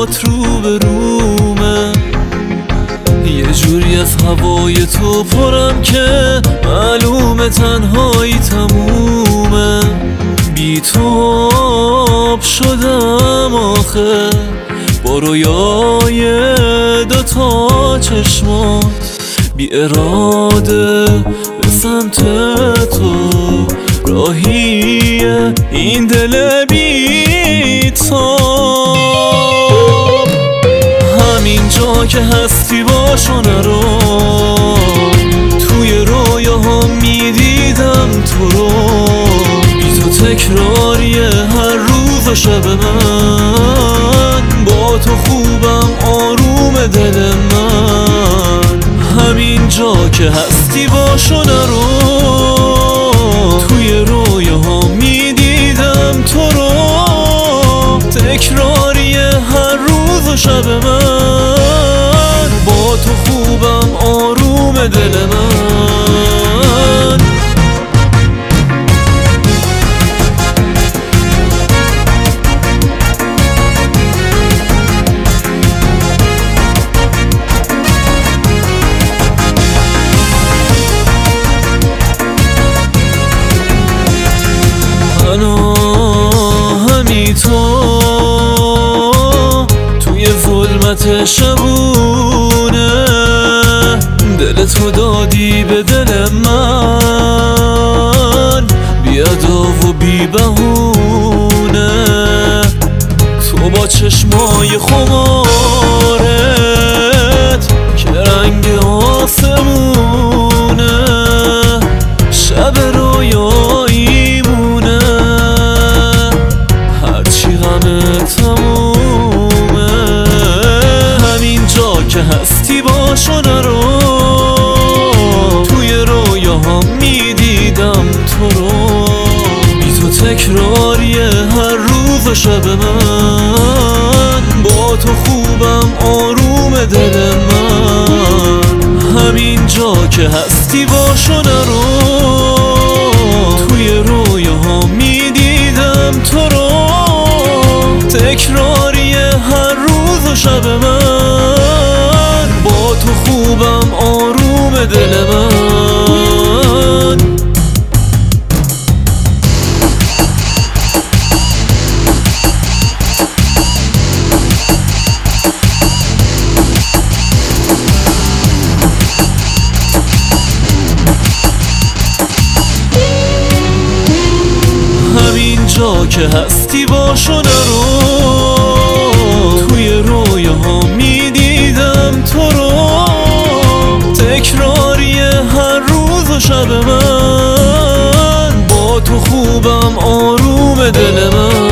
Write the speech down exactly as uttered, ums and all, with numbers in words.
بات رو به رومه، یه جوری از هوای تو پرم که معلومه تنهایی تمومه. بی تو آب شدم آخه با رویای دوتا چشمات، بی اراده به سمت تو راهیه این دل بی تو. همین جا که هستی باشو نرو، توی رویاها میدیدم تو رو، بی تو تکراریه هر روز و شب من، با تو خوبم آروم دل من. همین جا که هستی باشو نرو، توی رویاها میدیدم تو رو، تکراریه هر روز و شب من، با تو خوبم آروم دل من. همی تو توی ظلمت شبونه، دل تو دادی به دل من، بی ادا و بی بهونه. تو با چشمای خمارت که رنگ آسمونه، شب رویاییمونه، هرچی غمه تمومه. همین جا که هستی باشو نرو، توی رویاها میدیدم تو رو، بی تو تکراریه هر روز و شب من، با تو خوبم آروم دل من. همین جا که هستی باشو نرو، توی رویاها میدیدم تو رو، تکراریه هر روز و شب من، با تو خوبم آروم دل من. همین جا که هستی باشو نرو، توی رویاها میدیدم تو رو، تکراریه هر روز و شب من، با تو خوبم آروم دل من.